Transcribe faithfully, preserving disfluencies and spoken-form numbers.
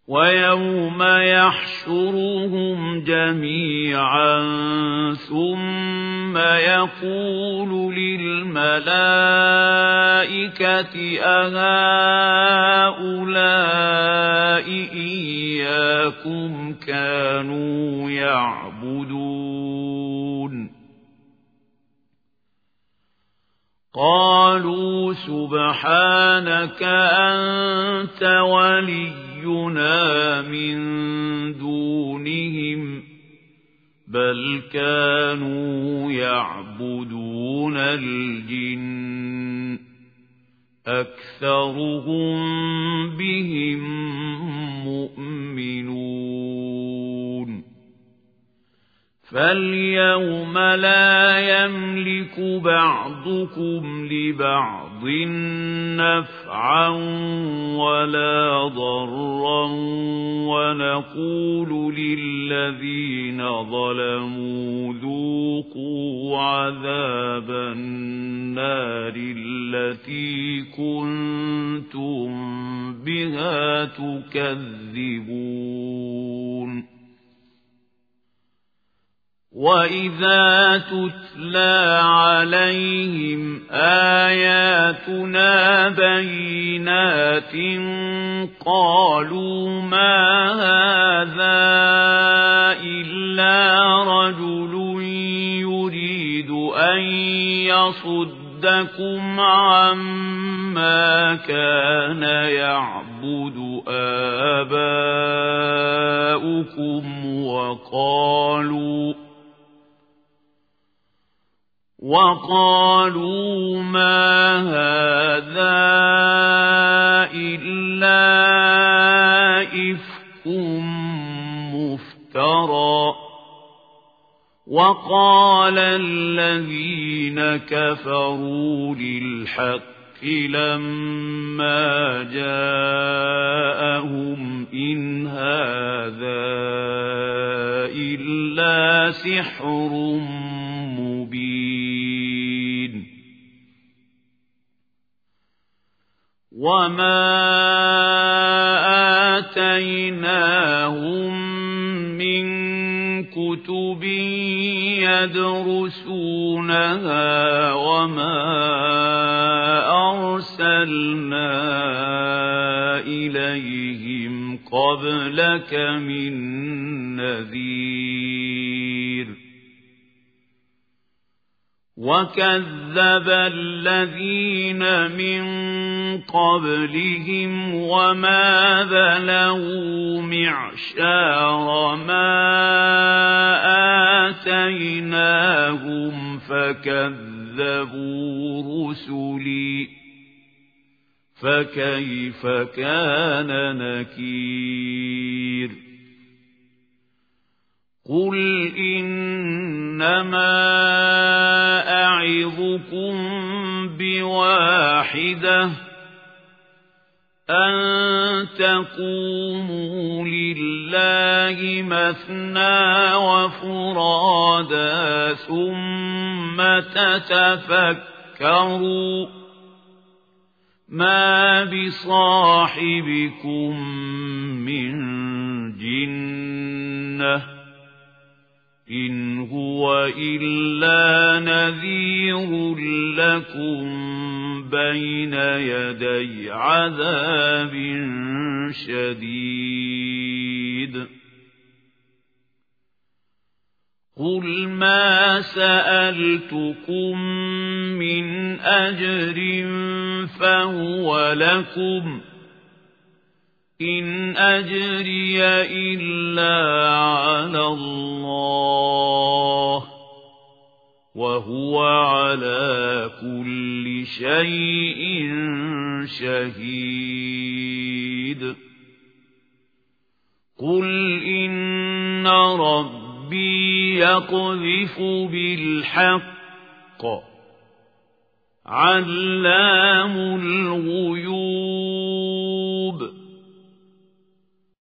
ويوم يحشرهم جميعا ثم يقول للملائكة أهؤلاء إياكم كانوا يعبدون قالوا سبحانك أنت ولينا من دونهم بل كانوا يعبدون الجن أكثرهم بهم مؤمنون فاليوم لا يملك بعضكم لبعض نفعا ولا ضرا ونقول للذين ظلموا ذوقوا عذاب النار التي كنتم بها تكذبون وَإِذَا تُتْلَى عَلَيْهِمْ آيَاتُنَا بَيِّنَاتٍ قَالُوا مَا هَذَا إِلَّا رَجُلٌ يُرِيدُ أَن يَصُدَّكُمْ عَمَّا كَانَ يَعْبُدُ آبَاؤُكُمْ وَقَالُوا وَقَالُوا مَا هَذَا إِلَّا إِفْكٌ مُفْتَرًى وَقَالَ الَّذِينَ كَفَرُوا لِلْحَقِّ لَمَّا جَاءَهُمْ إِنْ هَذَا إِلَّا سِحْرٌ مُبِينٌ وَمَا آتَيْنَاهُمْ مِنْ كُتُبٍ يَدْرُسُونَهَا وَمَا أَرْسَلْنَا إِلَيْهِمْ قَبْلَكَ مِنْ نَذِيرٍ وَكَذَّبَ الَّذِينَ مِنْ قَبْلِهِمْ وَمَا بَلَغُوا مِعْشَارَ مَا آتَيْنَاهُمْ فَكَذَّبُوا رُسُلِي فَكَيْفَ كَانَ نَكِيرِ قُلْ إِنَّمَا أَعِظُكُمْ بِوَاحِدَةٍ أَن تَقُومُوا لِلَّهِ مَثْنَىٰ وَفُرَادَىٰ ثُمَّ تَتَفَكَّرُوا مَا بِصَاحِبِكُم مِّن جِنَّةٍ إِنْ هُوَ إِلَّا نَذِيرٌ لَكُمْ بَيْنَ يَدَيْ عَذَابٍ شَدِيدٍ قُلْ مَا سَأَلْتُكُم مِّنْ أَجْرٍ فَهُوَ لَكُمْ إِنْ أَجْرِيَ إِلَّا عَلَى اللَّهِ وَهُوَ عَلَى كُلِّ شَيْءٍ شَهِيدٌ قُلْ إِنَّ رَبِّي يَقْذِفُ بِالْحَقِّ عَلَّامُ الْغُيُوبِ